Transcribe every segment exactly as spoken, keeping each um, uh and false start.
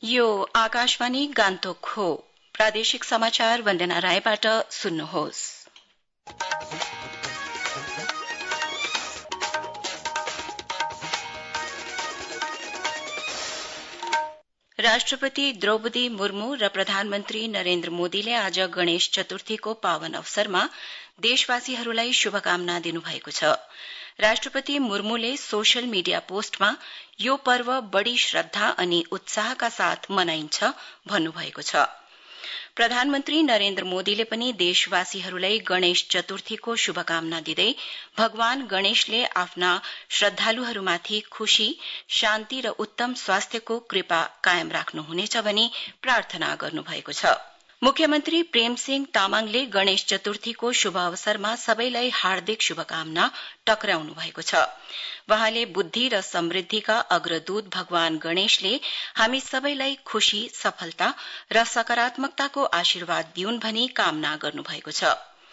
यो आकाशवाणी गान्तोक हो। प्रादेशिक समाचार वन्दना रायबाट सुन्नुहोस्। राष्ट्रपति द्रौपदी मुर्मू र प्रधानमन्त्री नरेन्द्र मोदीले आज गणेश चतुर्थीको पावन अवसरमा देशवासीहरूलाई शुभकामना दिनुभएको छ। राष्ट्रपति मुर्मूले सोशल मीडिया पोस्टमा यो पर्व बढ़ी श्रद्धा अनि उत्साहका साथ मनाइन्छ भन्नुभएको छ। प्रधानमन्त्री नरेन्द्र मोदीले पनि देशवासीहरूलाई गणेश चतुर्थीको शुभकामना दिँदै भगवान गणेशले आफ्ना श्रद्धालुहरूमाथि खुशी, शान्ति र उत्तम स्वास्थ्यको कृपा कायम राख्नुहुनेछ भनी प्रार्थना गर्नुभएको छ। मुख्यमन्त्री प्रेमसिंह तामाङले गणेश चतुर्थीको शुभ अवसरमा सबैलाई हार्दिक शुभकामना टक्राउनु भएको छ। वहाँले बुद्धि र समृद्धिका अग्रदूत भगवान गणेशले हामी सबैलाई खुशी, सफलता र सकारात्मकताको आशीर्वाद दिउन् भनी कामना गर्नुभएको छ।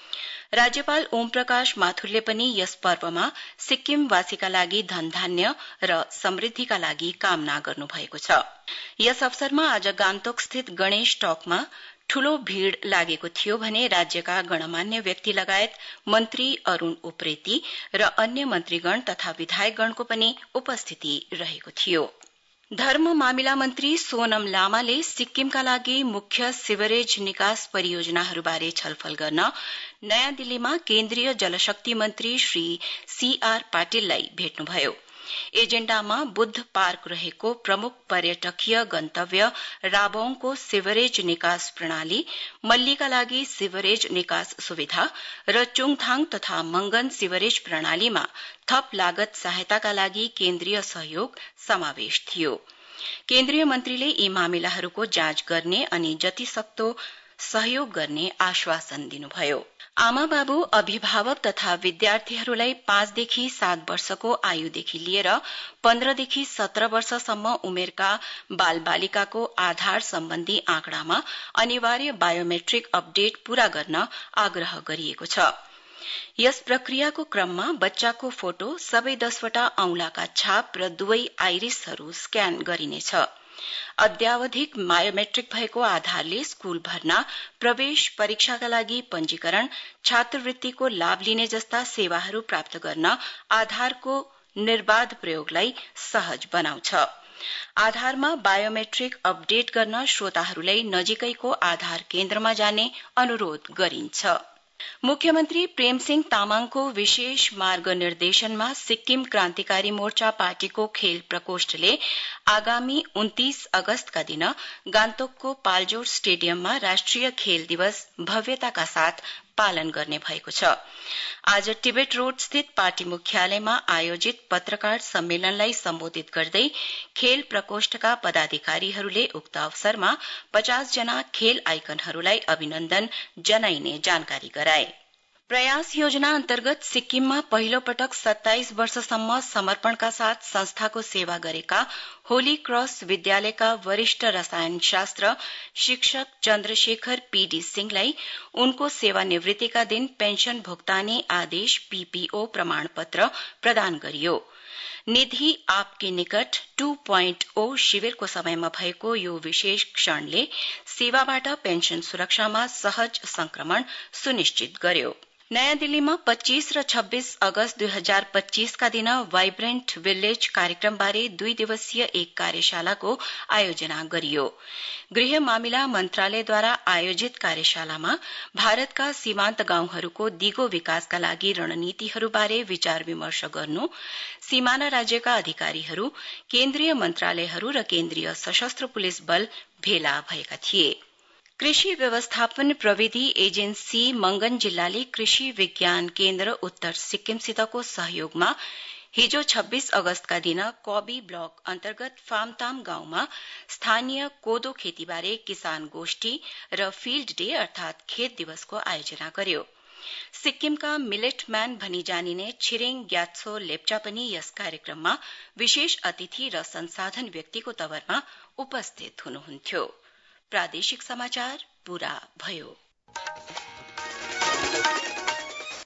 राज्यपाल ओम प्रकाश माथुरले पनि यस पर्वमा सिक्किमवासीका लागि धनधान्य र समृद्धिका लागि कामना गर्नुभएको छ। यस अवसरमा आज गान्तोक स्थित गणेश टकमा ठूलो भीड़ लागेको थियो भने राज्यका गणमान्य व्यक्ति लगायत मन्त्री अरूण उप्रेती र अन्य मन्त्रीगण तथा विधायकगणको पनि उपस्थिति रहेको थियो। धर्म मामिला मन्त्री सोनम लामाले सिक्किमका लागि मुख्य सिवरेज निकास परियोजनाहरूबारे छलफल गर्न नयाँ दिल्लीमा केन्द्रीय जलशक्ति मन्त्री श्री सीआर पाटिललाई भेट्नुभयो। एजेण्डामा बुद्ध पार्क रहेको प्रमुख पर्यटकीय गन्तव्य राबोङको सिवरेज निकास प्रणाली, मल्लीका लागि सिवरेज निकास सुविधा र चुङथाङ तथा मंगन सिवरेज प्रणालीमा थप लागत सहायताका लागि केन्द्रीय सहयोग समावेश थियो। केन्द्रीय मन्त्रीले यी मामिलाहरूको जाँच गर्ने अनि जतिसक्दो सहयोग गर्ने आश्वासन दिनुभयो। आमा बाबु, अभिभावक तथा विद्यार्थीहरूलाई पाँचदेखि सात वर्षको आयुदेखि लिएर पन्ध्रदेखि सत्र वर्षसम्म उमेरका बालबालिकाको आधार सम्बन्धी आँकडामा अनिवार्य बायोमेट्रिक अपडेट पूरा गर्न आग्रह गरिएको छ। यस प्रक्रियाको क्रममा बच्चाको फोटो, सबै दसवटा औंलाका छाप र दुवै आइरिसहरू स्क्यान गरिनेछ। अद्यावधिक बायोमेट्रिक भएको आधारले स्कूल भर्ना, प्रवेश परीक्षाका लागि पंजीकरण, छात्रवृत्तिको लाभ लिने जस्ता सेवाहरू प्राप्त गर्न आधारको निर्बाध प्रयोगलाई सहज बनाउँछ। आधारमा बायोमेट्रिक अपडेट गर्न श्रोताहरूलाई नजिकैको आधार केन्द्रमा जाने अनुरोध गरिन्छ। मुख्यमन्त्री प्रेमसिंह तामाङको विशेष मार्गनिर्देशनमा सिक्किम क्रान्तिकारी मोर्चा पार्टीको खेल प्रकोष्ठले आगामी उन्तीस अगस्तका दिन गान्तोकको पाल्जोर स्टेडियममा राष्ट्रिय खेल दिवस भव्यताका साथ पालन गर्ने भएको छ। आज टिबेट रोड स्थित पार्टी मुख्यालयमा आयोजित पत्रकार सम्मेलनलाई सम्बोधित गर्दै खेल प्रकोष्ठका पदाधिकारीहरूले उक्त अवसरमा पचास जना खेल आइकनहरूलाई अभिनन्दन जनाइने जानकारी गराए। प्रयास योजना अन्तर्गत सिक्किममा पहिलो पटक सत्ताइस वर्षसम्म समर्पणका साथ संस्थाको सेवा गरेका होली क्रस विद्यालयका वरिष्ठ रसायनशास्त्र शिक्षक चन्द्रशेखर पीडी सिंहलाई उनको सेवानिवृत्तिका दिन पेन्सन भुक्तानी आदेश पीपीओ प्रमाणपत्र प्रदान गरियो। निधि आपके निकट टू पोइन्ट ओ शिविरको समयमा भएको यो विशेष क्षणले सेवाबाट पेन्सन सुरक्षामा सहज संक्रमण सुनिश्चित गर्यो। नयाँ दिल्लीमा पच्चीस र छब्बीस अगस्त दुई हजार पच्चीस का दिन वाइब्रेन्ट विलेज कार्यक्रमबारे दुई दिवसीय एक कार्यशालाको आयोजना गरियो। गृह मामिला मन्त्रालयद्वारा आयोजित कार्यशालामा भारतका सीमान्त गाउँहरूको दिगो विकासका लागि रणनीतिहरूबारे विचार विमर्श गर्नु, सीमाना राज्यका अधिकारीहरू, केन्द्रीय मन्त्रालयहरू र केन्द्रीय सशस्त्र पुलिस बल भेला भएका थिए। कृषि व्यवस्थापन प्रविधि एजेन्सी मंगन जिल्लाले कृषि विज्ञान केन्द्र उत्तर सिक्किमसितको सहयोगमा हिजो छब्बीस अगस्तका दिन कबी ब्लक अन्तर्गत फामताम गाउँमा स्थानीय कोदो खेतीबारे किसान गोष्ठी र फिल्ड डे अर्थात खेत दिवसको आयोजना गर्यो। सिक्किमका मिलेट म्यान भनी जानिने छिरिङ ग्यात्सो लेप्चा पनि यस कार्यक्रममा विशेष अतिथि र संसाधन व्यक्तिको तवरमा उपस्थित हुनुहुन्थ्यो। प्रादेशिक समाचार पूरा भयो।